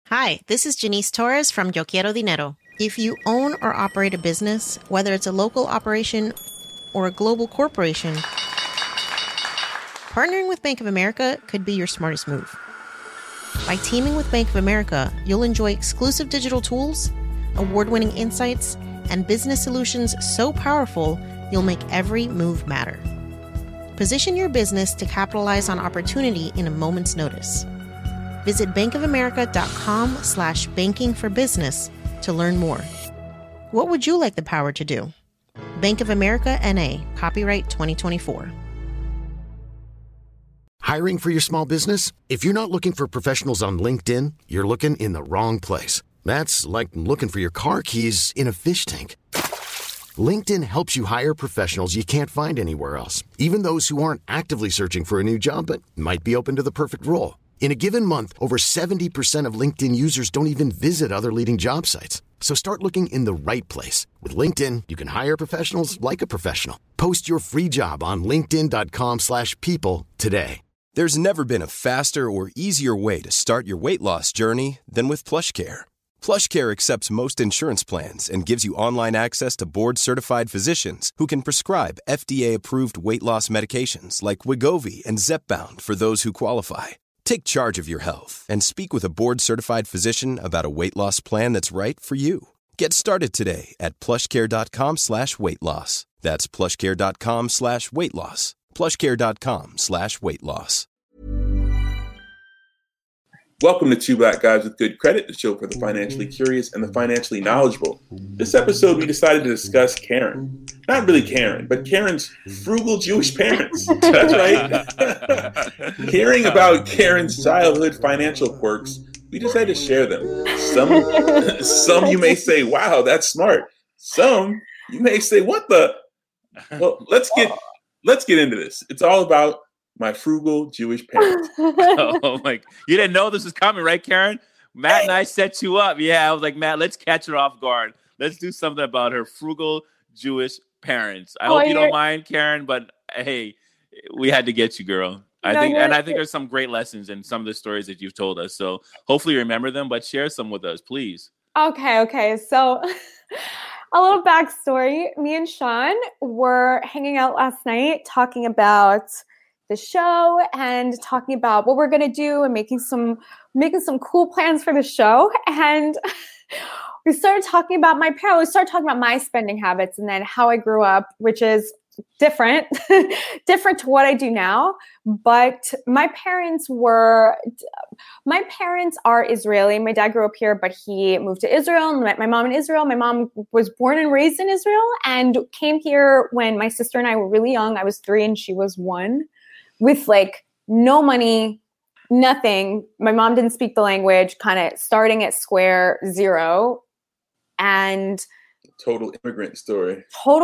Hi, this is Janice Torres from Yo Quiero Dinero. If you own or operate a business, whether it's a local operation or a global corporation, partnering with Bank of America could be your smartest move. By teaming with Bank of America, you'll enjoy exclusive digital tools, award-winning insights, and business solutions so powerful, you'll make every move matter. Position your business to capitalize on opportunity in a moment's notice. Visit bankofamerica.com/bankingforbusiness to learn more. What would you like the power to do? Bank of America N.A., copyright 2024. Hiring for your small business? If you're not looking for professionals on LinkedIn, you're looking in the wrong place. That's like looking for your car keys in a fish tank. LinkedIn helps you hire professionals you can't find anywhere else, even those who aren't actively searching for a new job but might be open to the perfect role. In a given month, over 70% of LinkedIn users don't even visit other leading job sites. So start looking in the right place. With LinkedIn, you can hire professionals like a professional. Post your free job on linkedin.com/people today. There's never been a faster or easier way to start your weight loss journey than with PlushCare. PlushCare accepts most insurance plans and gives you online access to board-certified physicians who can prescribe FDA-approved weight loss medications like Wegovy and Zepbound for those who qualify. Take charge of your health and speak with a board-certified physician about a weight loss plan that's right for you. Get started today at plushcare.com/weight loss. That's plushcare.com/weight loss. plushcare.com/weight loss. Welcome to Two Black Guys with Good Credit, the show for the financially curious and the financially knowledgeable. This episode, we decided to discuss Karen. Not really Karen, but Karen's frugal Jewish parents. That's right. Hearing about Karen's childhood financial quirks, we decided to share them. Some you may say, wow, that's smart. Some you may say, what the? Well, let's get into this. It's all about my frugal Jewish parents. Oh my! You didn't know this was coming, right, Karen? Matt and I set you up. Yeah, I was like, Matt, let's catch her off guard. Let's do something about her frugal Jewish parents. I hope you don't mind, Karen, but hey, we had to get you, girl. I think there's some great lessons in some of the stories that you've told us. So hopefully you remember them, but share some with us, please. Okay. So a little backstory. Me and Sean were hanging out last night talking about the show and talking about what we're going to do and making some cool plans for the show. And we started talking about my parents. We started talking about my spending habits and then how I grew up, which is different to what I do now. But my parents are Israeli. My dad grew up here, but he moved to Israel and met my mom in Israel. My mom was born and raised in Israel and came here when my sister and I were really young. I was 3 and she was 1. With like no money, nothing. My mom didn't speak the language, kind of starting at square zero. And Total immigrant story.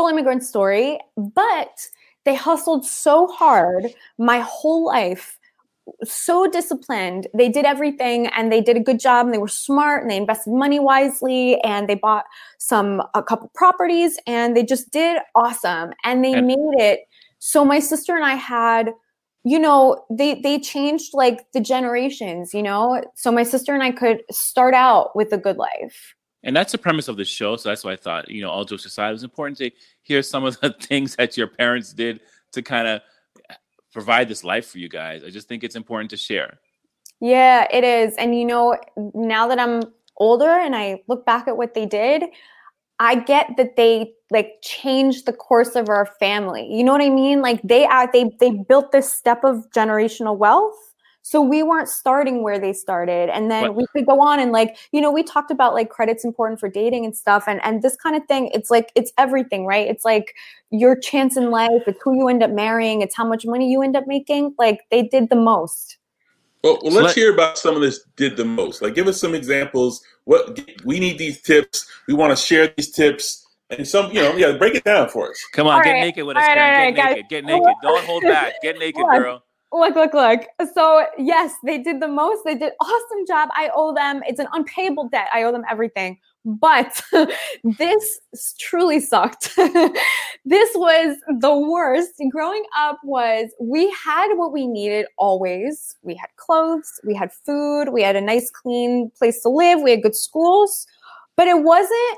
But they hustled so hard my whole life, so disciplined. They did everything and they did a good job and they were smart and they invested money wisely and they bought a couple properties and they just did awesome. And they made it. So my sister and I had, they changed like the generations, so my sister and I could start out with a good life. And that's the premise of the show. So that's why I thought, all jokes aside, it was important to hear some of the things that your parents did to kind of provide this life for you guys. I just think it's important to share. Yeah, it is. And, now that I'm older and I look back at what they did, I get that they changed the course of our family. You know what I mean? Like they built this step of generational wealth. So we weren't starting where they started. And then we could go on and we talked about credit's important for dating and stuff. And this kind of thing, it's everything, right? It's like your chance in life. It's who you end up marrying. It's how much money you end up making. They did the most. Well, let's hear about some of this did the most. Give us some examples. We need these tips. We want to share these tips. And break it down for us. Come on, get naked with us, Karen. Get naked. Don't hold back. Get naked, girl. Look. So yes, they did the most. They did awesome job. I owe them. It's an unpayable debt. I owe them everything. But this truly sucked. This was the worst. Growing up we had what we needed always. We had clothes, we had food, we had a nice clean place to live, we had good schools. But it wasn't,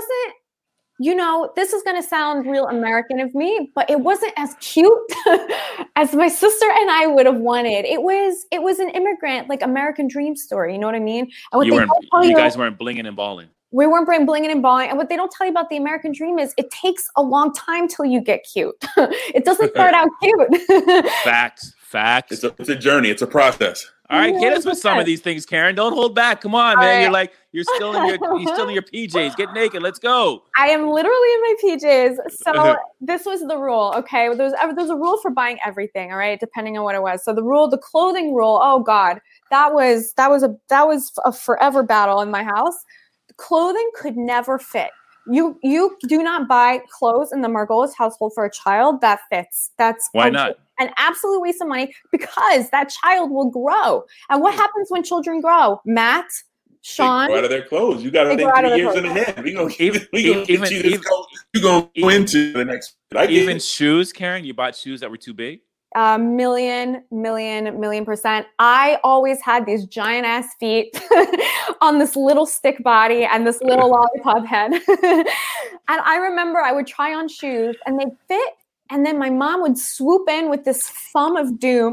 this is going to sound real American of me, but it wasn't as cute as my sister and I would have wanted. It was an immigrant, like American dream story. You know what I mean? And you guys weren't blinging and balling. We weren't blinging and balling. And what they don't tell you about the American dream is it takes a long time till you get cute. It doesn't start out cute. Facts. It's a journey. It's a process. All right, hit us with some of these things, Karen. Don't hold back. Come on, man. Right. You're still in your PJs. Get naked. Let's go. I am literally in my PJs. So this was the rule. Okay, there's a rule for buying everything. All right, depending on what it was. So the clothing rule. Oh God, that was a forever battle in my house. Clothing could never fit. You do not buy clothes in the Margolis household for a child that fits. That's why not? An absolute waste of money because that child will grow. And what happens when children grow? Matt, Sean, they grow out of their clothes. You got to think 3 years in ahead. We gonna get you this coat. You gonna go into the next. Even shoes, Karen. You bought shoes that were too big. Million %. I always had these giant ass feet on this little stick body and this little lollipop head. And I remember I would try on shoes and they'd fit. And then my mom would swoop in with this thumb of doom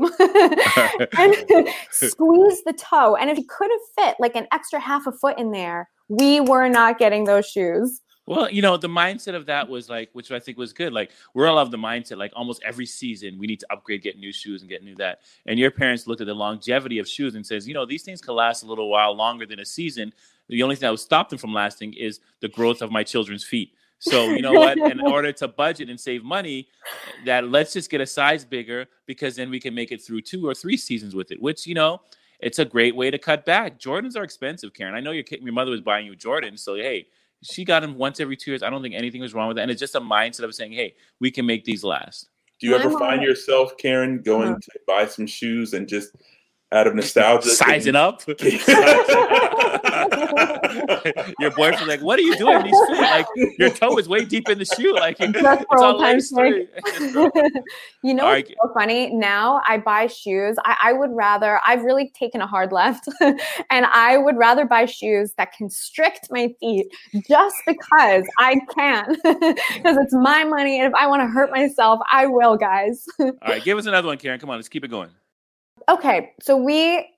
and squeeze the toe. And if it couldn't fit like an extra half a foot in there, we were not getting those shoes. Well, the mindset of that was like, which I think was good. Like, we're all of the mindset, like almost every season, we need to upgrade, get new shoes and get new that. And your parents looked at the longevity of shoes and says, these things can last a little while longer than a season. The only thing that would stop them from lasting is the growth of my children's feet. So you know what? In order to budget and save money, that let's just get a size bigger because then we can make it through 2 or 3 seasons with it, which, it's a great way to cut back. Jordans are expensive, Karen. I know your mother was buying you Jordans. So, hey, she got them once every 2 years. I don't think anything was wrong with that. And it's just a mindset of saying, hey, we can make these last. Do you ever find yourself, Karen, going to buy some shoes and just out of nostalgia? Sizing up? Your boyfriend's like, what are you doing? These feet? Like, your toe is way deep in the shoe. Like, it's all life story. What's so funny? Now I buy shoes. I would rather, I've really taken a hard left and I would rather buy shoes that constrict my feet just because I can. Because it's my money. And if I want to hurt myself, I will, guys. All right, give us another one, Karen. Come on, let's keep it going. Okay, so we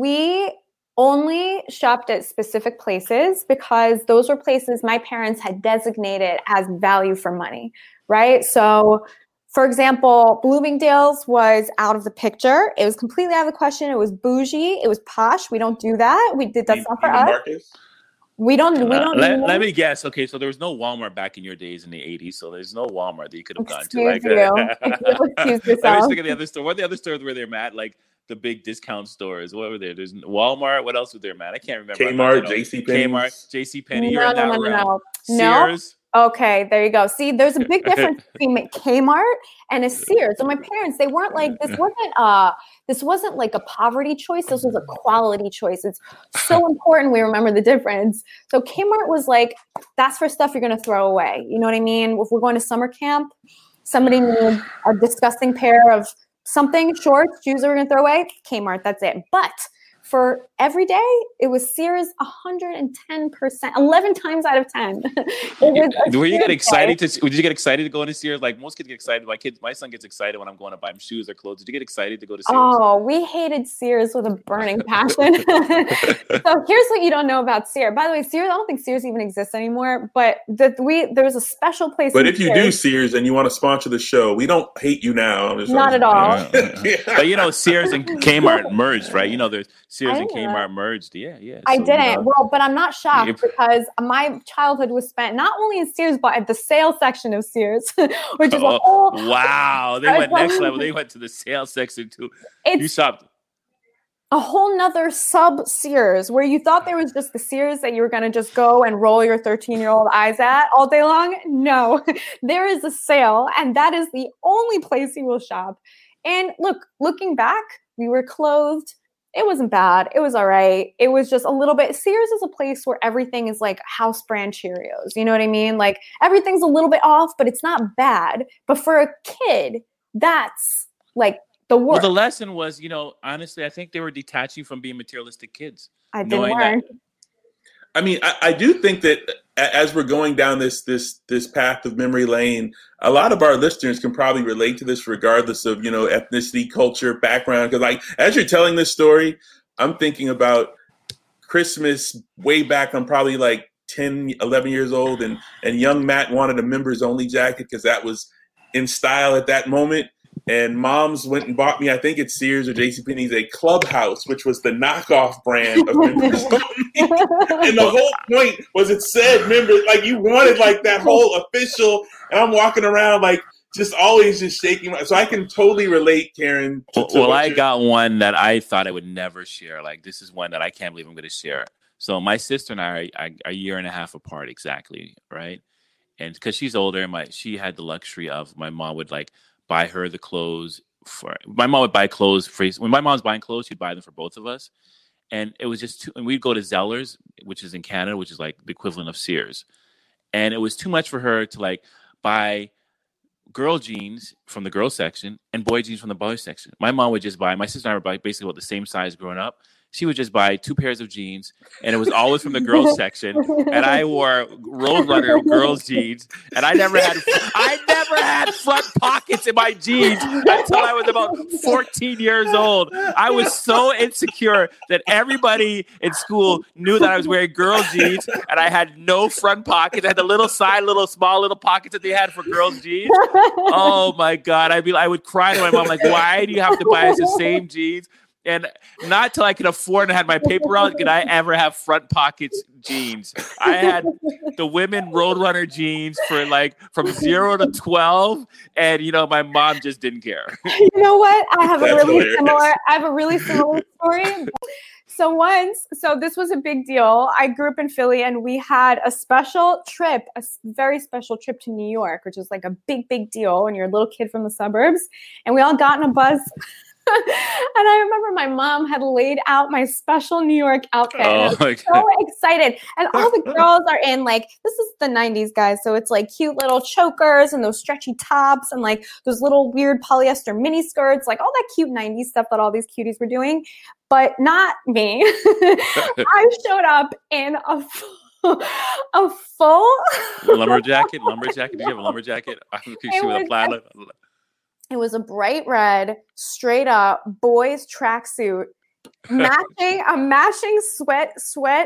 only shopped at specific places because those were places my parents had designated as value for money, right? So, for example, Bloomingdale's was out of the picture. It was completely out of the question. It was bougie. It was posh. We don't do that. That's not for us. Marcus? We don't. Let me guess. Okay, so there was no Walmart back in your days in the 80s. So there's no Walmart that you could have gone to. Excuse yourself. Let me look at the other store. What are the other stores were there, Matt? Like the big discount stores. What were there? There's Walmart. What else was there, Matt? I can't remember. Kmart, JCPenney. Kmart, JCPenney. You're in that realm. No. Sears. Okay, there you go. See, there's a big difference between Kmart and a Sears. So my parents, they weren't like, this wasn't like a poverty choice. This was a quality choice. It's so important we remember the difference. So Kmart was like, that's for stuff you're going to throw away. You know what I mean? If we're going to summer camp, somebody needs a disgusting pair of something, shorts, shoes that we're going to throw away, Kmart, that's it. But for every day, it was Sears 110%, 11 times out of 10. Did you get excited to go into Sears? Like most kids get excited. My son gets excited when I'm going to buy him shoes or clothes. Did you get excited to go to Sears? Oh, we hated Sears with a burning passion. So here's what you don't know about Sears. By the way, Sears, I don't think Sears even exists anymore, but there was a special place. But if you do Sears and you want to sponsor the show, we don't hate you now. Not at all. But Sears and Kmart merged, right? There's Sears and Kmart merged. Yeah. I didn't. Well, but I'm not shocked because my childhood was spent not only in Sears, but at the sale section of Sears, which is a whole... Wow. They went next level. They went to the sale section too. You shopped. A whole nother sub Sears where you thought there was just the Sears that you were going to just go and roll your 13-year-old eyes at all day long. No, there is a sale and that is the only place you will shop. And looking back, we were clothed. It wasn't bad. It was all right. It was just a little bit. Sears is a place where everything is like house brand Cheerios. You know what I mean? Like everything's a little bit off, but it's not bad. But for a kid, that's like the worst. Well, the lesson was, honestly, I think they were detaching from being materialistic kids. I didn't learn. I mean, I do think that as we're going down this path of memory lane, a lot of our listeners can probably relate to this regardless of, ethnicity, culture, background. Because like, as you're telling this story, I'm thinking about Christmas way back. I'm probably like 10, 11 years old. And young Matt wanted a members only jacket because that was in style at that moment. And moms went and bought me, I think it's Sears or JCPenney's, a Clubhouse, which was the knockoff brand of members only. And the whole point was it said members, like you wanted like that whole official, and I'm walking around like just always just shaking my, so I can totally relate, Karen. I got one that I thought I would never share. Like this is one that I can't believe I'm going to share. So my sister and I are a year and a half apart exactly, right? And because she's older, she had the luxury of my mom would like buy her the clothes my mom would buy clothes for, when my mom's buying clothes, she'd buy them for both of us. And it was just and we'd go to Zellers, which is in Canada, which is like the equivalent of Sears. And it was too much for her to like buy girl jeans from the girl section and boy jeans from the boy section. My mom would just buy, my sister and I were basically about the same size growing up. She would just buy 2 pairs of jeans, and it was always from the girls section. And I wore Roadrunner girls jeans, and I never had front pockets in my jeans until I was about 14 years old. I was so insecure that everybody in school knew that I was wearing girls jeans, and I had no front pockets. I had the small pockets that they had for girls jeans. Oh my God! I would cry to my mom like, "Why do you have to buy us the same jeans?" And not till I could afford and had my paper route could I ever have front pockets jeans. I had the women Roadrunner jeans for like from 0 to 12, and my mom just didn't care. You know what? I have a really similar story. So this was a big deal. I grew up in Philly, and we had a very special trip to New York, which is like a big, big deal when you're a little kid from the suburbs. And we all got in a bus. And I remember my mom had laid out my special New York outfit. Oh, and I was so excited. And all the girls are in like, this is the 90s, guys. So it's like cute little chokers and those stretchy tops and like those little weird polyester mini skirts, like all that cute 90s stuff that all these cuties were doing. But not me. I showed up in a full lumberjacket. Did you have a lumberjacket? It was a bright red, straight up boys tracksuit, matching sweatshirt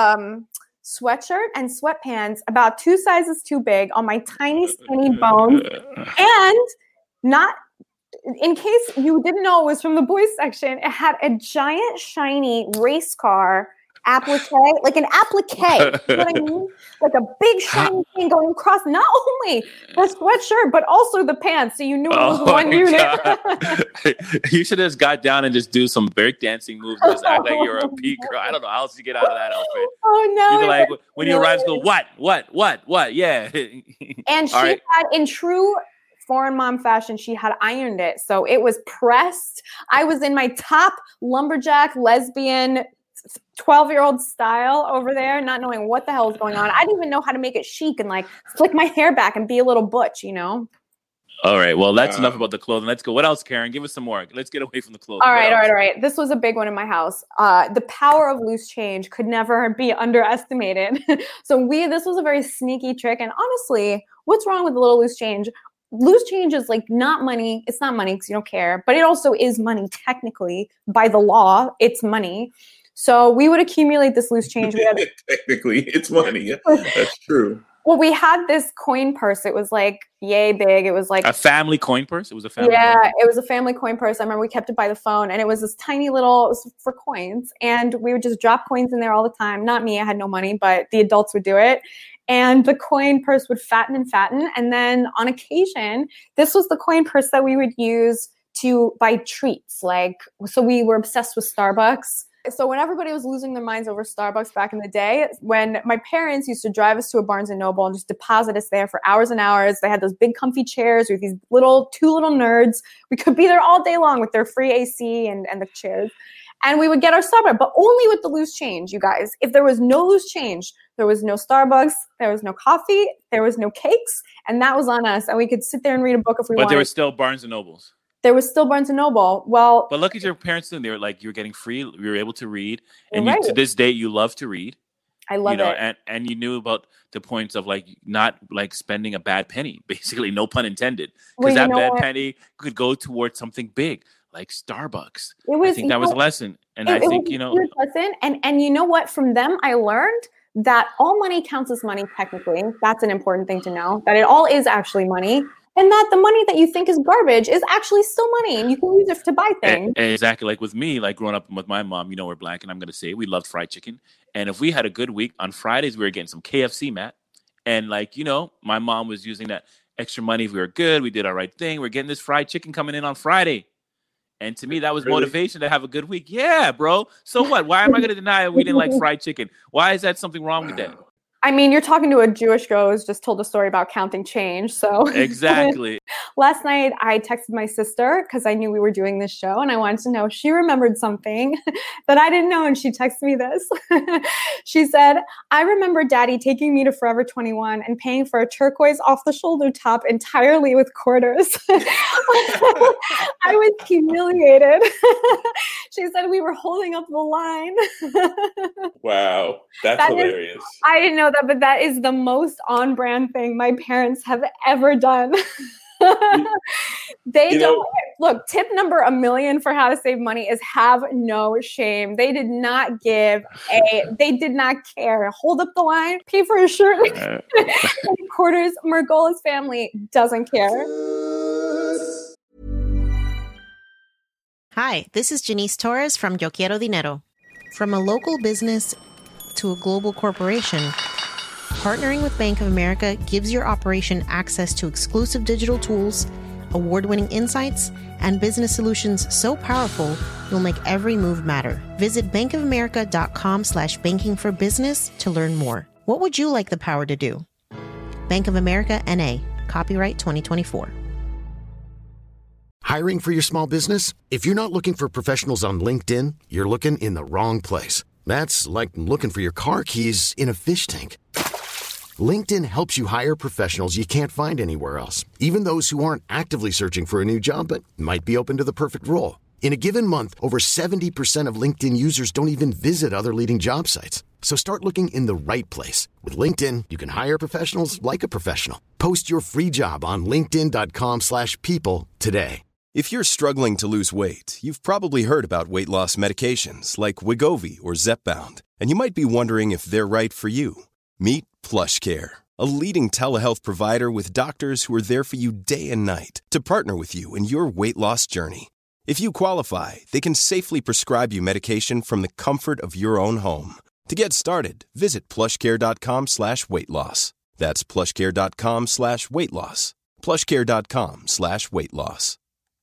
and sweatpants about 2 sizes too big on my tiny, skinny bones. And not, in case you didn't know it was from the boys section, it had a giant, shiny race car applique, like an applique, you know what I mean? Like a big shiny thing going across not only the sweatshirt, but also the pants. So you knew it was one unit. You should have just got down and just do some breakdancing moves and just act like you're a peak girl. I don't know how else you get out of that outfit. Oh, no. You're like, when you arrive, go, what? Yeah. And she had, in true foreign mom fashion, she had ironed it. So it was pressed. I was in my top lumberjack lesbian 12-year-old style over there, not knowing what the hell was going on. I didn't even know how to make it chic and like flick my hair back and be a little butch, All right. Well, that's enough about the clothing. Let's go. What else, Karen? Give us some more. Let's get away from the clothing. All right. This was a big one in my house. The power of loose change could never be underestimated. So this was a very sneaky trick. And honestly, what's wrong with a little loose change? Loose change is like not money. It's not money because you don't care, but it also is money technically by the law. It's money. So we would accumulate this loose change. Technically, it's money. That's true. Well, we had this coin purse. It was like yay big. It was like a family coin purse. It was a family. Yeah, it was a family coin purse. I remember we kept it by the phone, and it was this tiny little. It was for coins, and we would just drop coins in there all the time. Not me. I had no money, but the adults would do it. And the coin purse would fatten. And then on occasion, this was the coin purse that we would use to buy treats. So we were obsessed with Starbucks. So when everybody was losing their minds over Starbucks back in the day, when my parents used to drive us to a Barnes & Noble and just deposit us there for hours and hours, they had those big comfy chairs with these two little nerds. We could be there all day long with their free AC and the chairs. And we would get our Starbucks, but only with the loose change, you guys. If there was no loose change, there was no Starbucks, there was no coffee, there was no cakes, and that was on us. And we could sit there and read a book if we wanted. But there were still Barnes & Nobles. There was still Barnes & Noble. Well, but look at your parents doing. They were like, you're getting free. You were able to read, and you, to this day, you love to read. I love it. And you knew about the points of like not like spending a bad penny, basically, no pun intended, because that bad penny could go towards something big like Starbucks. I think that was a lesson, and I think lesson. And you know what? From them, I learned that all money counts as money. Technically, that's an important thing to know. That it all is actually money. And that the money that you think is garbage is actually still money, and you can use it to buy things. Exactly. Like with me, like growing up with my mom, we're Black, and I'm going to say we loved fried chicken. And if we had a good week, on Fridays, we were getting some KFC, Matt. And my mom was using that extra money. If we were good, we did our right thing. We're getting this fried chicken coming in on Friday. And to me, that was motivation to have a good week. Yeah, bro. So what? Why am I going to deny we didn't like fried chicken? Why is that something wrong with that? I mean, you're talking to a Jewish girl who's just told a story about counting change. So exactly. Last night, I texted my sister because I knew we were doing this show, and I wanted to know if she remembered something that I didn't know. And she texted me this. She said, "I remember Daddy taking me to Forever 21 and paying for a turquoise off-the-shoulder top entirely with quarters." I was humiliated. She said we were holding up the line. Wow, that's hilarious. I didn't know that, but that is the most on-brand thing my parents have ever done. They don't look. Tip number 1,000,000 for how to save money is have no shame. They did not give they did not care. Hold up the line, pay for a shirt, quarters. Margola's family doesn't care. Hi, this is Janice Torres from Yo Quiero Dinero. From a local business to a global corporation, partnering with Bank of America gives your operation access to exclusive digital tools, award-winning insights, and business solutions so powerful you'll make every move matter. Visit bankofamerica.com/banking for business to learn more. What would you like the power to do? Bank of America, N.A. Copyright 2024. Hiring for your small business? If you're not looking for professionals on LinkedIn, you're looking in the wrong place. That's like looking for your car keys in a fish tank. LinkedIn helps you hire professionals you can't find anywhere else, even those who aren't actively searching for a new job but might be open to the perfect role. In a given month, over 70% of LinkedIn users don't even visit other leading job sites. So start looking in the right place. With LinkedIn, you can hire professionals like a professional. Post your free job on linkedin.com/people today. If you're struggling to lose weight, you've probably heard about weight loss medications like Wegovy or Zepbound, and you might be wondering if they're right for you. Meet PlushCare, a leading telehealth provider with doctors who are there for you day and night to partner with you in your weight loss journey. If you qualify, they can safely prescribe you medication from the comfort of your own home. To get started, visit plushcare.com/weight-loss. That's plushcare.com/weight-loss. plushcare.com/weight-loss.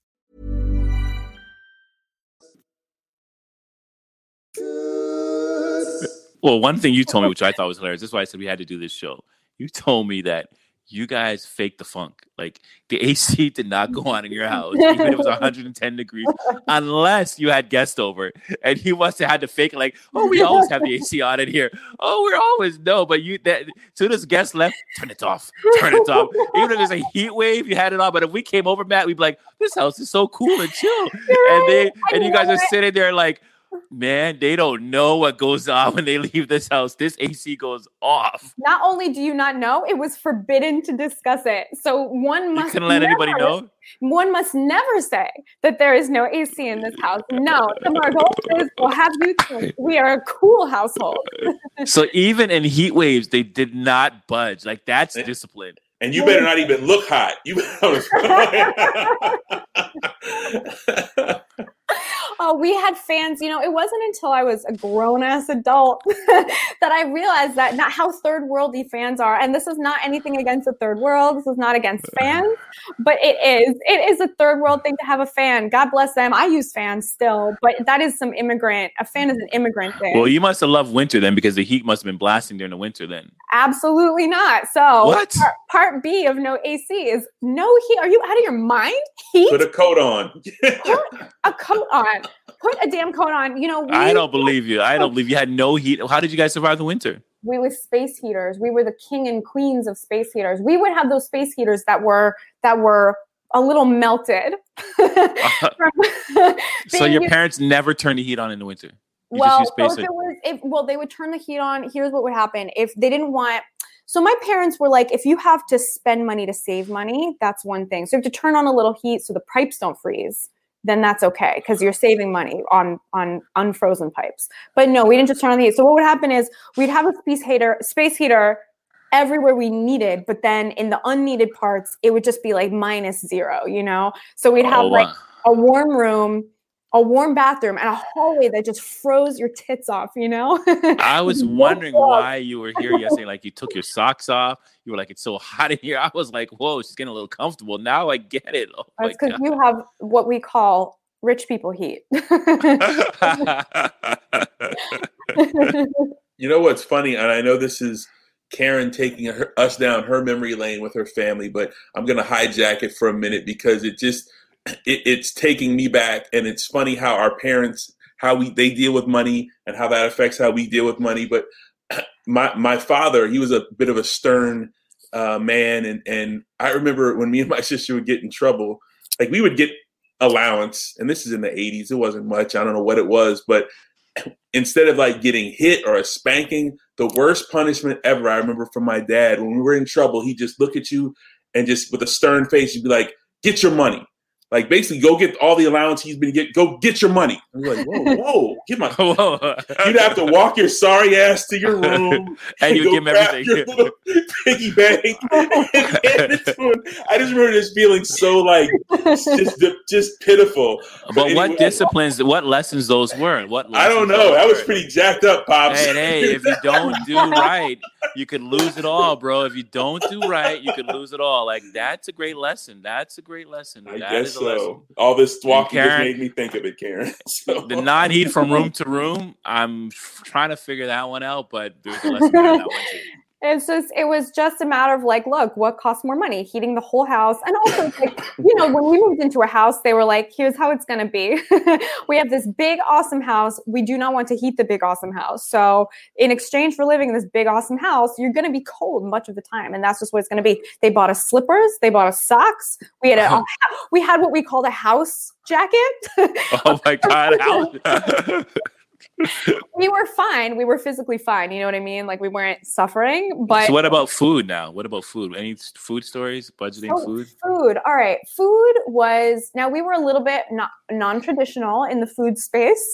Well, one thing you told me, which I thought was hilarious, this is why I said we had to do this show. You told me that you guys faked the funk. Like, the AC did not go on in your house, even if it was 110 degrees, unless you had guests over. And you must have had to fake it, like, oh, we always have the AC on in here. Oh, we're always, no. But as soon as guests left, turn it off. Turn it off. Even if there's a heat wave, you had it on. But if we came over, Matt, we'd be like, this house is so cool and chill. And you guys are sitting there like, man, they don't know what goes on when they leave this house. This AC goes off. Not only do you not know, it was forbidden to discuss it. So one must couldn't let anybody know. One must never say that there is no AC in this house. No, the Margolis will have you think we are a cool household. So even in heat waves, they did not budge. Like, that's discipline. And you better not even look hot. Oh, we had fans. It wasn't until I was a grown-ass adult that I realized that not how third worldy fans are. And this is not anything against the third world. This is not against fans, but it is. It is a third world thing to have a fan. God bless them. I use fans still, but that is some immigrant. A fan is an immigrant thing. Well, you must have loved winter then, because the heat must have been blasting during the winter then. Absolutely not. So what? Part B of no AC is no heat. Are you out of your mind? Heat? Put a coat on. Put a coat on. Put a damn coat on. I don't believe you. I don't believe you had no heat. How did you guys survive the winter? We were space heaters. We were the king and queens of space heaters. We would have those space heaters that were a little melted. So your parents never turned the heat on in the winter? They would turn the heat on. Here's what would happen. If they didn't want... So my parents were like, if you have to spend money to save money, that's one thing. So you have to turn on a little heat so the pipes don't freeze. Then that's okay because you're saving money on unfrozen pipes. But no, we didn't just turn on the heat. So what would happen is we'd have a space heater everywhere we needed, but then in the unneeded parts, it would just be like -0, So we'd have a warm room, a warm bathroom, and a hallway that just froze your tits off, I was wondering why you were here yesterday. Like you took your socks off. You were like, it's so hot in here. I was like, whoa, she's getting a little comfortable. Now I get it. Oh, that's because you have what we call rich people heat. You know what's funny? And I know this is Karen taking us down her memory lane with her family, but I'm going to hijack it for a minute because it's taking me back. And it's funny how our parents, they deal with money and how that affects how we deal with money. But my father, he was a bit of a stern man. And I remember when me and my sister would get in trouble, like we would get allowance, and this is in the 80s. It wasn't much. I don't know what it was, but instead of like getting hit or a spanking, the worst punishment ever, I remember from my dad, when we were in trouble, he'd just look at you and just with a stern face, he'd be like, get your money. Like basically go get all the allowance he's been getting, go get your money. I'm like, whoa, get my, you'd have to walk your sorry ass to your room and you give him everything. Your little piggy bank and hand it to him. I just remember this feeling so like, just pitiful. But anyway, what lessons those were? I don't know. That was pretty jacked up, Pops. Hey, if you don't do right, you could lose it all, bro. If you don't do right, you could lose it all. Like that's a great lesson. That's a great lesson. I guess so. All this walking just made me think of it, Karen. So. The non-heat from room to room, I'm trying to figure that one out, but there's a lesson there in that one too. It was just a matter of like, look, what costs more money? Heating the whole house. And also like, when we moved into a house, they were like, here's how it's going to be. We have this big, awesome house. We do not want to heat the big, awesome house. So in exchange for living in this big, awesome house, you're going to be cold much of the time. And that's just what it's going to be. They bought us slippers. They bought us socks. We had what we called a house jacket. Oh my God. We were fine. We were physically fine. You know what I mean? Like we weren't suffering. But so what about food now? What about food? Any food stories? Budgeting food? Food. All right. Food was, now we were a little bit non-traditional in the food space.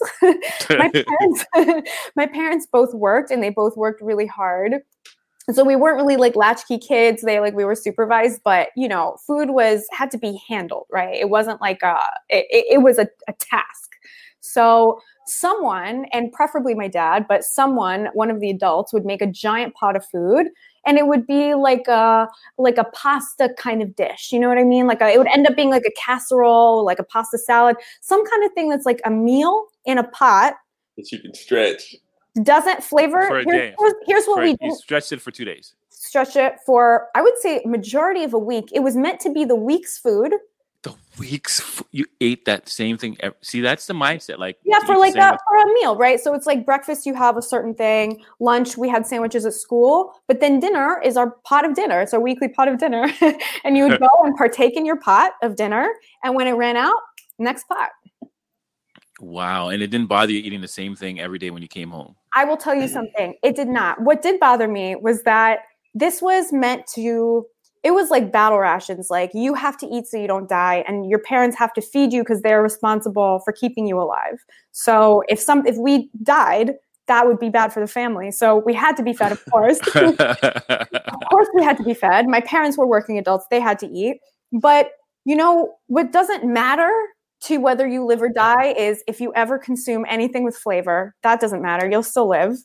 My parents both worked and they both worked really hard. So we weren't really like latchkey kids. We were supervised, but food had to be handled, right? It wasn't like it was a task. So someone, and preferably my dad, but one of the adults would make a giant pot of food, and it would be like a pasta kind of dish. You know what I mean? It would end up being like a casserole, like a pasta salad, some kind of thing that's like a meal in a pot that you can stretch. Doesn't flavor. For a day. Here's what we do. You stretched it for 2 days. Stretch it for, I would say, majority of a week. It was meant to be the week's food. The weeks you ate that same thing. See, that's the mindset. Like for a meal, right? So it's like breakfast, you have a certain thing. Lunch, we had sandwiches at school, but then dinner is our pot of dinner. It's our weekly pot of dinner, and you would go and partake in your pot of dinner, and when it ran out, next pot. Wow, and it didn't bother you eating the same thing every day when you came home? I will tell you something. It did not. What did bother me was that this was meant to. It was like battle rations. Like you have to eat so you don't die, and your parents have to feed you because they're responsible for keeping you alive. So if we died, that would be bad for the family. So we had to be fed, of course. Of course we had to be fed. My parents were working adults. They had to eat. But what doesn't matter to whether you live or die is if you ever consume anything with flavor, that doesn't matter. You'll still live.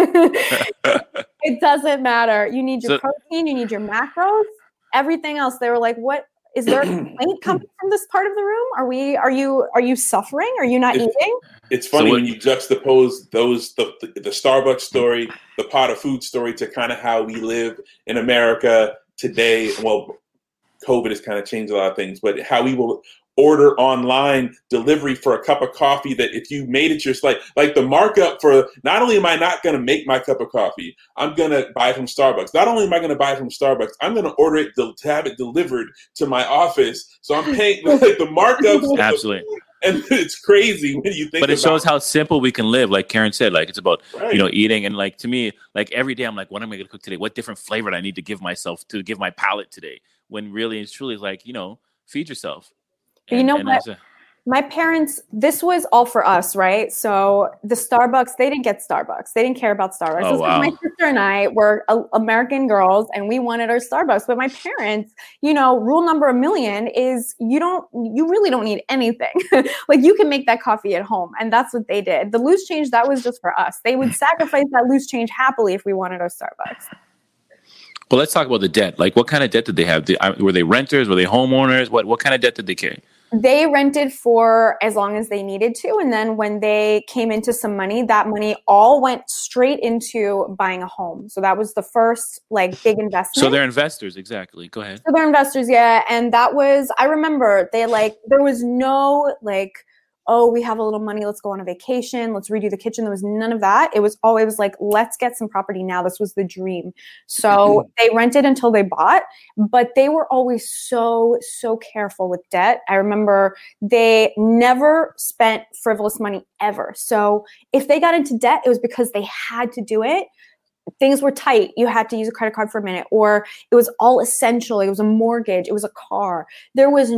It doesn't matter. You need your protein, you need your macros, everything else. They were like, what? Is there a complaint coming from this part of the room? Are you suffering? Are you not eating? It's funny when you juxtapose the Starbucks story, the pot of food story, to kind of how we live in America today. Well, COVID has kind of changed a lot of things, but how we will order online delivery for a cup of coffee that if you made it yourself, like the markup for, not only am I not going to make my cup of coffee, I'm going to buy it from Starbucks. Not only am I going to buy it from Starbucks, I'm going to order it to have it delivered to my office. So I'm paying like the markups. Absolutely. And it's crazy when you think. But it shows how simple we can live. Like Karen said, like it's about eating, and like to me, like every day I'm like, what am I going to cook today? What different flavor do I need to give myself to give my palate today? When really it's truly like, feed yourself. And, you know what? My parents, this was all for us, right? So the Starbucks, they didn't get Starbucks. They didn't care about Starbucks. Oh, wow. My sister and I were American girls, and we wanted our Starbucks. But my parents, rule number a million is you really don't need anything. Like you can make that coffee at home. And that's what they did. The loose change, that was just for us. They would sacrifice that loose change happily if we wanted our Starbucks. Well, let's talk about the debt. Like, what kind of debt did they have? Were they renters? Were they homeowners? What kind of debt did they carry? They rented for as long as they needed to. And then when they came into some money, that money all went straight into buying a home. So that was the first big investment. So they're investors. Exactly. Go ahead. So they're investors. Yeah. And that was, I remember there was no oh, we have a little money, let's go on a vacation, let's redo the kitchen. There was none of that. It was always like, let's get some property now. This was the dream. So they rented until they bought, but they were always so careful with debt. I remember they never spent frivolous money ever. So if they got into debt, it was because they had to do it. Things were tight. You had to use a credit card for a minute, or it was all essential. It was a mortgage. It was a car. There was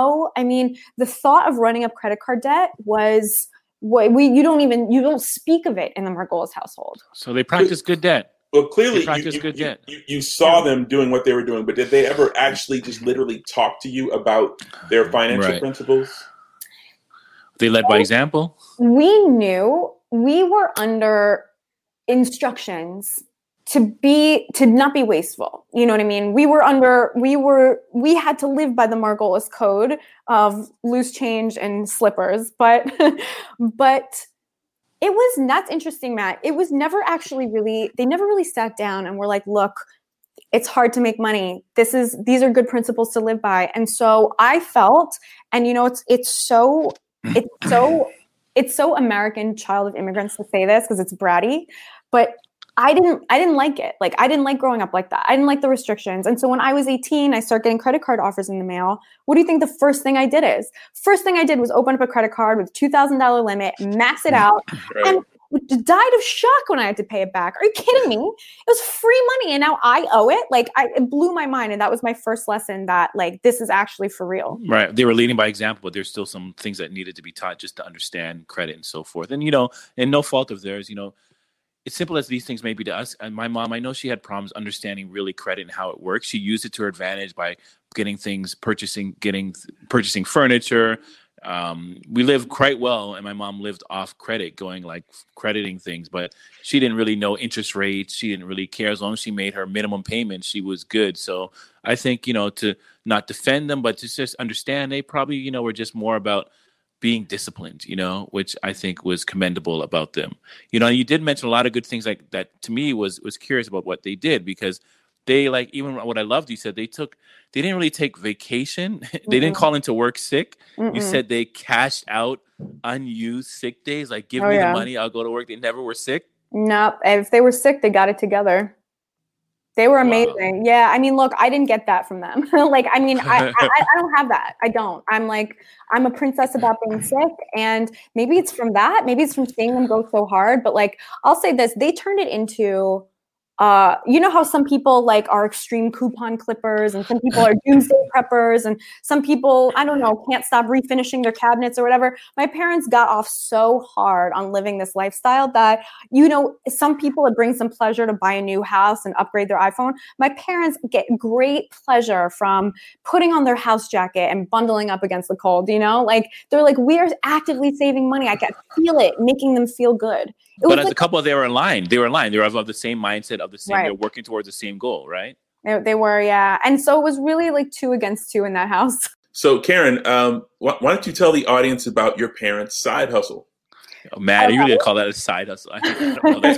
the thought of running up credit card debt was you don't speak of it in the Margolis household. So they practice good debt. Well, clearly you saw them doing what they were doing, but did they ever actually just literally talk to you about their financial principles? They led by example? We knew we were under instructions to not be wasteful. You know what I mean? We had to live by the Margolis code of loose change and slippers, but that's interesting, Matt. It was never actually they never really sat down and were like, look, it's hard to make money. These are good principles to live by. And so I felt, and it's so American, child of immigrants, to say this because it's bratty, but I didn't like it. Like, I didn't like growing up like that. I didn't like the restrictions. And so when I was 18, I started getting credit card offers in the mail. What do you think the first thing I did is? First thing I did was open up a credit card with $2,000 limit, max it out, and died of shock when I had to pay it back. Are you kidding me? It was free money, and now I owe it. It blew my mind, and that was my first lesson that this is actually for real. Right. They were leading by example, but there's still some things that needed to be taught just to understand credit and so forth. And and no fault of theirs. It's simple as these things may be to us. And my mom, I know she had problems understanding really credit and how it works. She used it to her advantage by getting things, purchasing furniture. We lived quite well, and my mom lived off credit, crediting things, but she didn't really know interest rates. She didn't really care. As long as she made her minimum payment, she was good. So I think, to not defend them, but to just understand they probably, were just more about being disciplined, which I think was commendable about them. You did mention a lot of good things like that. To me was curious about what they did, because they even what I loved, you said they didn't really take vacation. They didn't call into work sick. You said they cashed out unused sick days. Like, give me the money, I'll go to work. They never were sick. No, if they were sick, they got it together. They were amazing. Wow. Yeah. Look, I didn't get that from them. I don't have that. I don't. I'm a princess about being sick, and maybe it's from that. Maybe it's from seeing them go so hard. But I'll say this, they turned it into you know how some people like are extreme coupon clippers and some people are doomsday preppers and some people, I don't know, can't stop refinishing their cabinets or whatever. My parents got off so hard on living this lifestyle that, you know, some people, it brings them pleasure to buy a new house and upgrade their iPhone. My parents get great pleasure from putting on their house jacket and bundling up against the cold, you know? Like, they're like, we are actively saving money. I can feel it, making them feel good. But as a couple, they were in line. They were of the same mindset, of the same. They're working towards the same goal, right? They were, yeah. And so it was really like 2 against 2 in that house. So, Karen, why don't you tell the audience about your parents' side hustle? Oh, Matt, you really call that a side hustle? I don't know. That's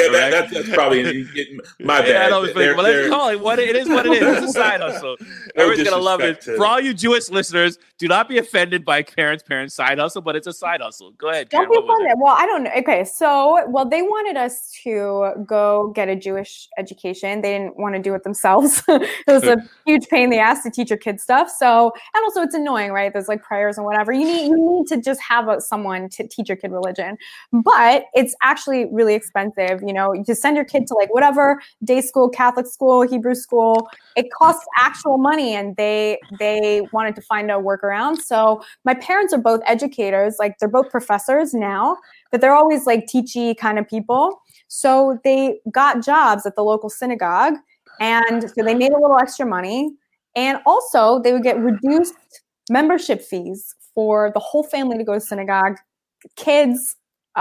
probably my bad. But let's call it what it is. What it is. It's a side hustle. Everyone's gonna love it. For all you Jewish listeners, do not be offended by Karen's parents' side hustle, but it's a side hustle. Go ahead, Karen. Don't be offended. Well, I don't know. Okay, so they wanted us to go get a Jewish education. They didn't want to do it themselves. It was a huge pain in the ass to teach your kids stuff. So, and also it's annoying, right? There's like prayers and whatever. You need to just have someone to teach your kid religion. But it's actually really expensive. You know, to send your kid to like whatever day school, Catholic school, Hebrew school, it costs actual money, and they wanted to find a workaround. So my parents are both educators, like they're both professors now, but they're always like teachy kind of people. So they got jobs at the local synagogue, and so they made a little extra money, and also they would get reduced membership fees for the whole family to go to synagogue. Kids.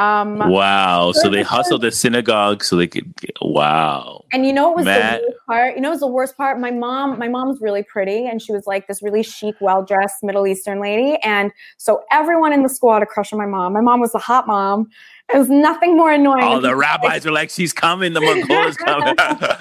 Wow. So they hustled the synagogue so they could wow. And you know what was the worst part? You know what was the worst part? My mom's really pretty, and she was like this really chic, well-dressed Middle Eastern lady. And so everyone in the school had a crush on my mom. My mom was a hot mom. It was nothing more annoying. Oh, the rabbis are like, she's coming, the Mongol is coming.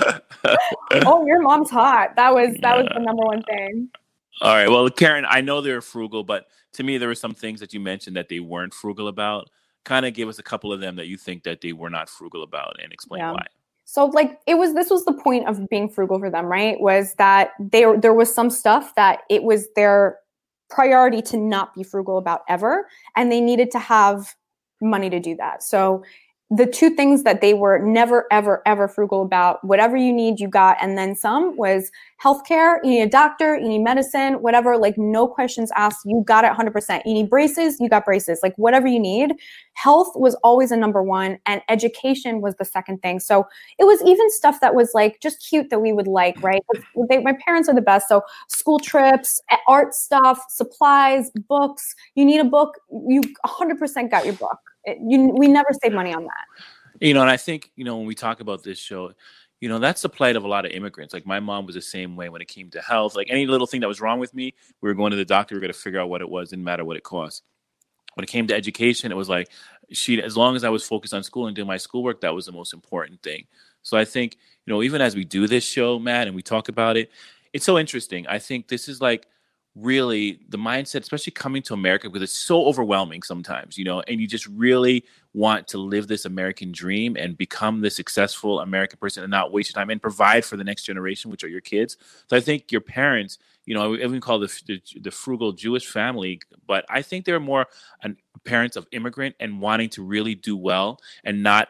Oh, your mom's hot. That was the number one thing. All right. Well, Karen, I know they're frugal, but to me, there were some things that you mentioned that they weren't frugal about. Kind of give us a couple of them that you think that they were not frugal about, and explain why. So like this was the point of being frugal for them, right? Was that there was some stuff that it was their priority to not be frugal about ever, and they needed to have money to do that. So the 2 things that they were never, ever, ever frugal about, whatever you need, you got, and then some, was healthcare. You need a doctor, you need medicine, whatever, like no questions asked. You got it 100%. You need braces, you got braces, like whatever you need. Health was always a number 1, and education was the second thing. So it was even stuff that was like just cute that we would like, right? My parents are the best. So school trips, art stuff, supplies, books. You need a book, you 100% got your book. We never save money on that. You know, and I think, you know, when we talk about this show, you know, that's the plight of a lot of immigrants. Like my mom was the same way when it came to health. Like any little thing that was wrong with me, we were going to the doctor, we were going to figure out what it was, didn't matter what it cost. When it came to education, it was like as long as I was focused on school and doing my schoolwork, that was the most important thing. So I think, you know, even as we do this show, Matt, and we talk about it, it's so interesting. I think this is like really the mindset, especially coming to America, because it's so overwhelming sometimes, you know, and you just really want to live this American dream and become the successful American person and not waste your time and provide for the next generation, which are your kids. So I think your parents, you know, I even call the frugal Jewish family, but I think they're more parents of immigrant and wanting to really do well and not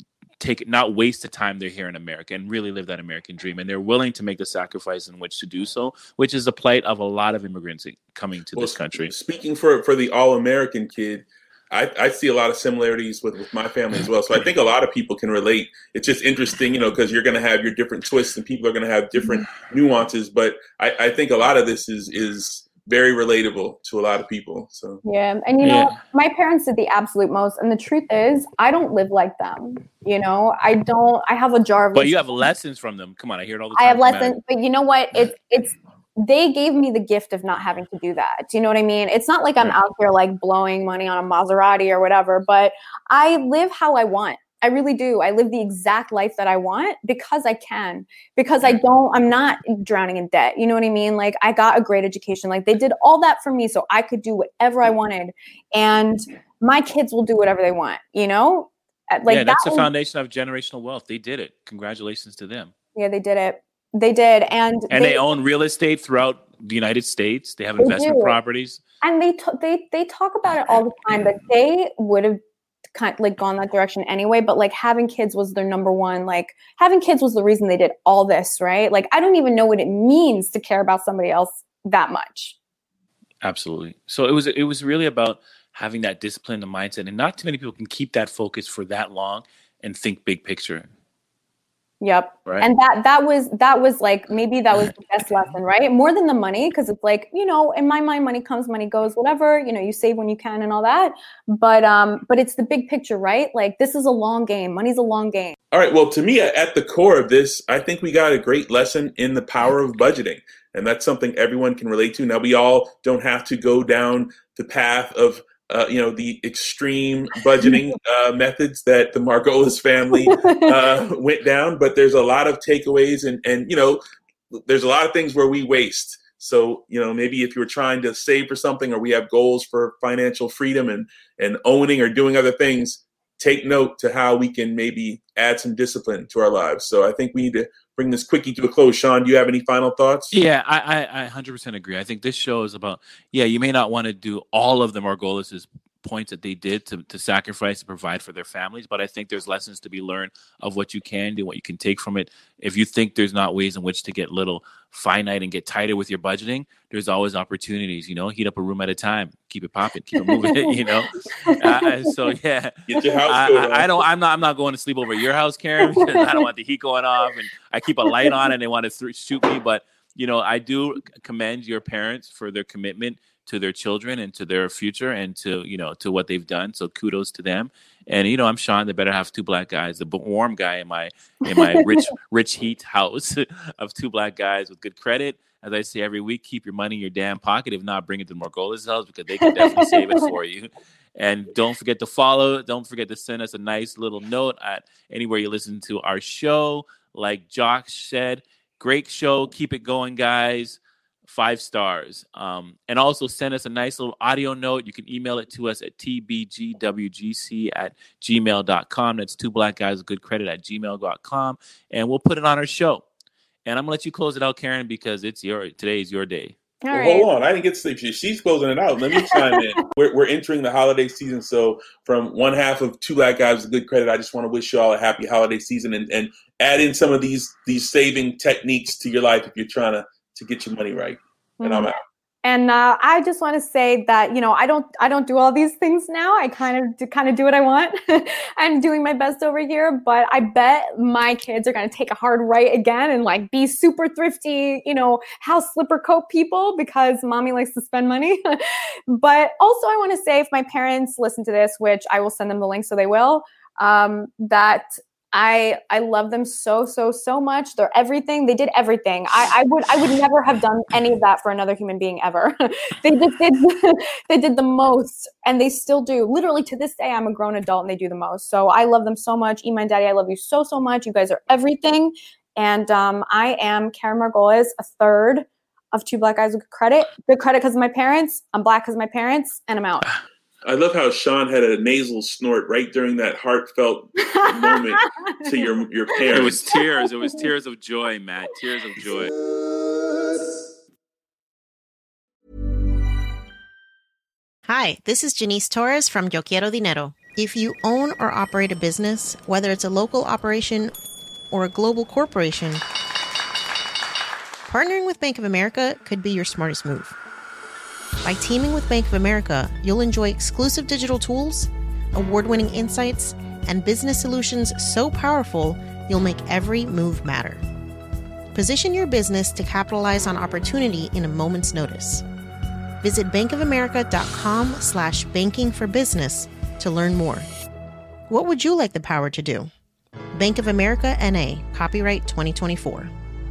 waste the time they're here in America and really live that American dream. And they're willing to make the sacrifice in which to do so, which is the plight of a lot of immigrants coming to this country. Speaking for the all-American kid, I see a lot of similarities with my family as well. So I think a lot of people can relate. It's just interesting, you know, because you're going to have your different twists and people are going to have different nuances. But I think a lot of this is very relatable to a lot of people. So yeah, and you know, my parents did the absolute most, and the truth is, I don't live like them. You know, I have a jar of. But you have lessons from them. Come on, I hear it all the time. I have lessons, but you know what? It's they gave me the gift of not having to do that. Do you know what I mean? It's not like I'm out there like blowing money on a Maserati or whatever, but I live how I want. I really do. I live the exact life that I want because I can, because I'm not drowning in debt. You know what I mean? Like I got a great education. Like they did all that for me so I could do whatever I wanted. And my kids will do whatever they want, you know? Like that's the foundation of generational wealth. They did it. Congratulations to them. Yeah, they did it. They did. And they own real estate throughout the United States. They have investment properties. And they talk about it all the time, that they would have kind of like gone that direction anyway, but like having kids was their number one, like having kids was the reason they did all this, right? Like, I don't even know what it means to care about somebody else that much. Absolutely. So it was really about having that discipline and mindset, and not too many people can keep that focus for that long and think big picture. Yep. Right. And that was like, maybe that was the best lesson, right? More than the money, because it's like, you know, in my mind, money comes, money goes, whatever, you know, you save when you can and all that. But it's the big picture, right? Like, this is a long game. Money's a long game. All right. Well, to me, at the core of this, I think we got a great lesson in the power of budgeting. And that's something everyone can relate to. Now, we all don't have to go down the path of the extreme budgeting methods that the Margolis family went down, but there's a lot of takeaways and there's a lot of things where we waste. So, maybe if you're trying to save for something, or we have goals for financial freedom and owning or doing other things, take note to how we can maybe add some discipline to our lives. So I think we need to bring this quickie to a close. Sean, do you have any final thoughts? Yeah, I 100% agree. I think this show is about, you may not want to do all of the Margolis' points that they did to sacrifice and provide for their families, but I think there's lessons to be learned of what you can do, what you can take from it. If you think there's not ways in which to get little finite and get tighter with your budgeting, there's always opportunities, heat up a room at a time, keep it popping, keep it moving, so yeah. Get your house going. I'm not going to sleep over at your house, Karen, because I don't want the heat going off, and I keep a light on and they want to shoot me. But, I do commend your parents for their commitment to their children and to their future and to what they've done. So kudos to them. And, I'm Sean, the better half of two black guys, the warm guy in my rich heat house of two black guys with good credit. As I say every week, keep your money in your damn pocket. If not, bring it to Margolis' house, because they can definitely save it for you. And don't forget to follow. Don't forget to send us a nice little note at anywhere you listen to our show. Like Josh said, great show. Keep it going, guys. 5 stars. And also send us a nice little audio note. You can email it to us at tbgwgc@gmail.com. That's two black guys with good credit @gmail.com. And we'll put it on our show. And I'm going to let you close it out, Karen, because today is your day. Well, hold on. I didn't get to sleep. She's closing it out. Let me chime in. We're entering the holiday season. So from one half of two black guys with good credit, I just want to wish you all a happy holiday season and add in some of these saving techniques to your life if you're trying to get your money right. And I'm out. And I just want to say that, I don't do all these things now. I kind of do what I want. I'm doing my best over here, but I bet my kids are going to take a hard right again and like be super thrifty, house slipper coat people, because mommy likes to spend money. But also I want to say, if my parents listen to this, which I will send them the link so they will, that I love them so much. They're everything. They did everything. I would never have done any of that for another human being ever. They just did. They did the most, and they still do. Literally to this day, I'm a grown adult, and they do the most. So I love them so much. Ima and Daddy, I love you so much. You guys are everything. And I am Karen Margolis, a third of two black guys with good credit. Good credit because of my parents. I'm black because of my parents, and I'm out. I love how Sean had a nasal snort right during that heartfelt moment to your parents. It was tears. It was tears of joy, Matt. Tears of joy. Hi, this is Janice Torres from Yo Quiero Dinero. If you own or operate a business, whether it's a local operation or a global corporation, partnering with Bank of America could be your smartest move. By teaming with Bank of America, you'll enjoy exclusive digital tools, award-winning insights, and business solutions so powerful, you'll make every move matter. Position your business to capitalize on opportunity in a moment's notice. Visit bankofamerica.com/bankingforbusiness to learn more. What would you like the power to do? Bank of America, N.A., copyright 2024.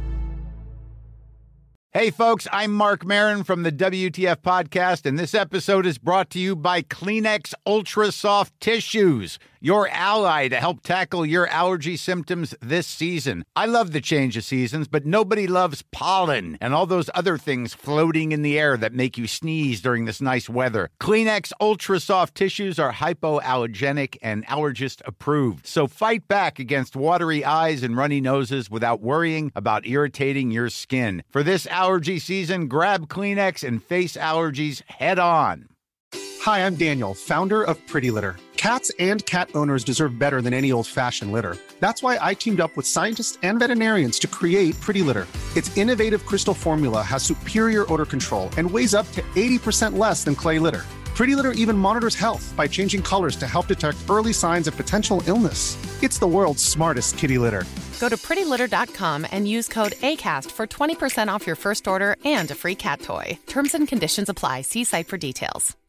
Hey, folks, I'm Mark Maron from the WTF Podcast, and this episode is brought to you by Kleenex Ultra Soft Tissues, your ally to help tackle your allergy symptoms this season. I love the change of seasons, but nobody loves pollen and all those other things floating in the air that make you sneeze during this nice weather. Kleenex Ultra Soft Tissues are hypoallergenic and allergist approved, so fight back against watery eyes and runny noses without worrying about irritating your skin. For this allergy season, grab Kleenex and face allergies head on. Hi, I'm Daniel, founder of Pretty Litter. Cats and cat owners deserve better than any old-fashioned litter. That's why I teamed up with scientists and veterinarians to create Pretty Litter. Its innovative crystal formula has superior odor control and weighs up to 80% less than clay litter. Pretty Litter even monitors health by changing colors to help detect early signs of potential illness. It's the world's smartest kitty litter. Go to prettylitter.com and use code ACAST for 20% off your first order and a free cat toy. Terms and conditions apply. See site for details.